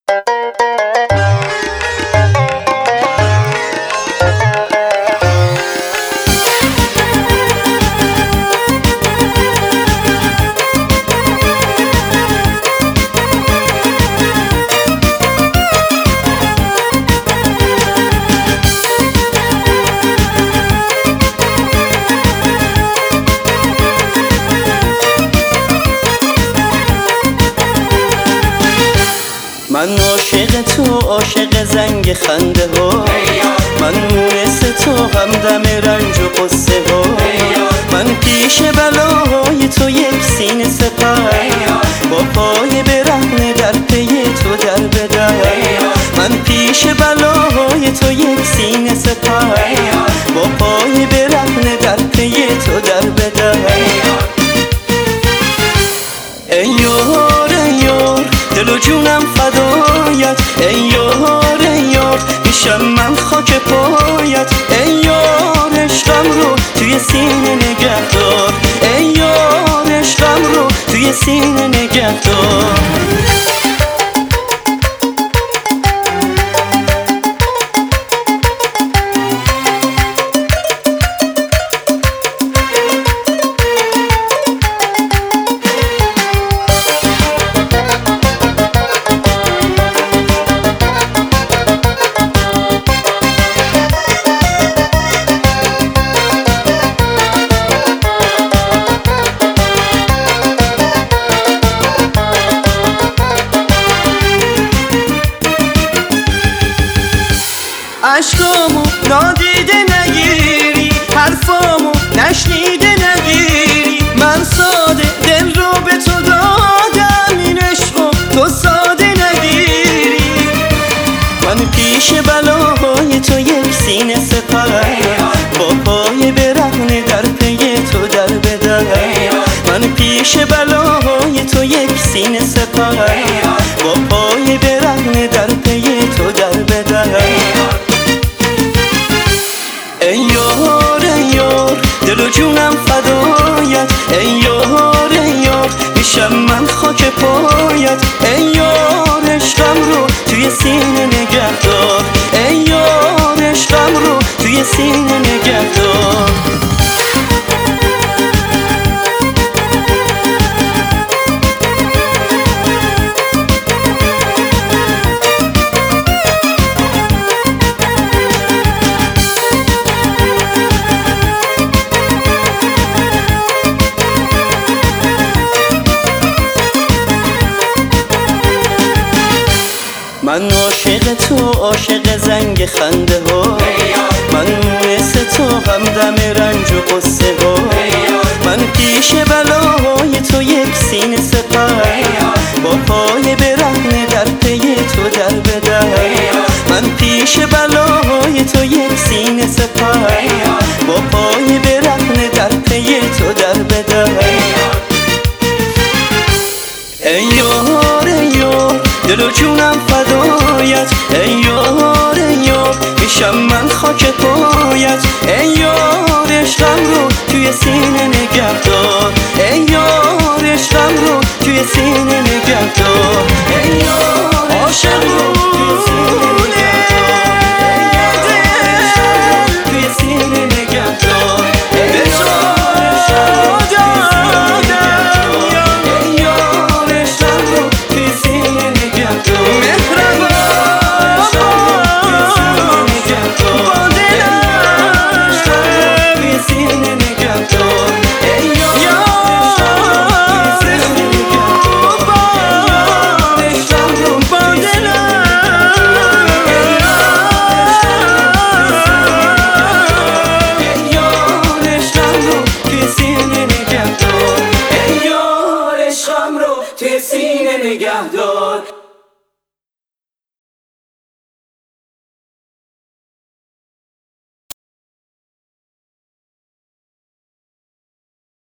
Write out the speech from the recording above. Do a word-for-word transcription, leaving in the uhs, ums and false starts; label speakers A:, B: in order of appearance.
A: من عاشق تو، عاشق زنگ خنده ها، من مونس تو، همدم رنج و قصه ها، من پیش بلاهای تو یک سینه سپر، با پای برهنه در پی تو در بدر. من پیش بلاهای تو یک سینه سپر، با پای برهنه در پی تو در بدر. ای یار ای یار دل و جونم فدایت، ای یار ای یار میشم من خاک پایت. ای یار عشقم رو توی سینه نگه دار، ای یار عشقم رو توی سینه نگه دار. عشقامو نادیده نگیری، حرفامو نشنیده نگیری، من ساده دل رو به تو دادم، این عشقو تو ساده نگیری. من پیش بلاهای تو یک سینه سپر، با پای برهنه در پی تو در بدر. من پیش بلاهای تو یک سینه سپر، با پای برهنه در پی تو در بدر. ای یار ای یار دل و جونم فدایت، ای یار ای یار میشم من خاک پایت. ای یار عشقم رو توی سینه نگه دار، ای یار عشقم رو توی سینه نگه دار. من عاشق تو، عاشق زنگ خنده ها، من مونس تو، همدم رنج و قصه ها، من پیش بلاهای تو یک سینه سپر، با پای برهنه در پی تو در بدر. من پیش بلاهای تو یک سینه سپر، با پای برهنه در پی تو در بدر. ای یار ای یار دل و جونم فدایت، ای یار ای یار میشم من خاک پایت. ای یار عشقم رو توی سینه نگه دار، ای یار عشقم رو توی سینه نگه دار. ای یار